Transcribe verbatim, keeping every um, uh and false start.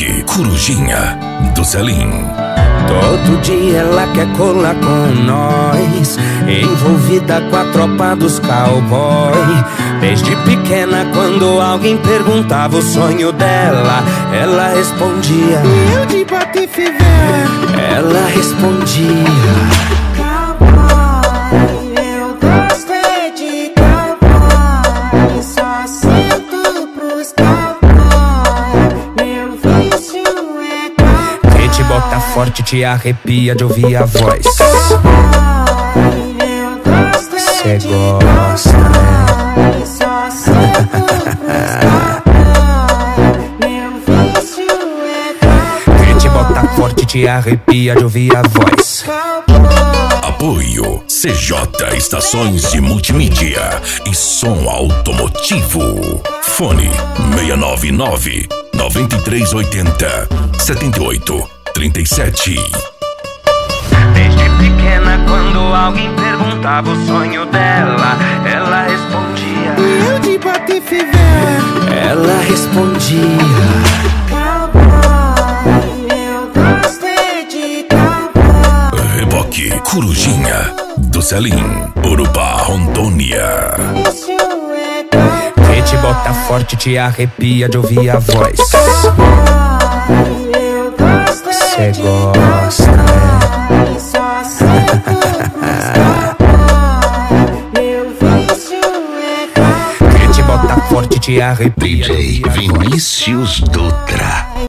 Reboque Corujinha do Selim. Todo dia ela quer colar com nós, envolvida com a tropa dos cowboy. Desde pequena, quando alguém perguntava o sonho dela, ela respondia: eu de Patife velho. Ela respondia: cowboy, eu gosto é de cowboy, só sinto pros cowboy, meu vício é cowboy. Que te bota forte, te arrepia de ouvir a voz. Cê gosta, né? Só sinto pros cowboy, meu vício é cowboy. Que te bota forte, te arrepia de ouvir a voz. Apoio C J Estações de Multimídia e Som Automotivo. Fone seis nove nove, nove três oito zero, sete oito três sete. Desde pequena, quando alguém perguntava o sonho dela, ela respondia: eu de Patife velho. Ela respondia: cowboy, eu gosto é de cowboy. Reboque Corujinha do Selim, Urubá, Rondônia. Que te bota forte, te arrepia de ouvir a voz. Cê gosta, né? Só sinto pros cowboy, meu vício é cowboy. Que te bota forte, te arrepia. D J Vinícius Dutra.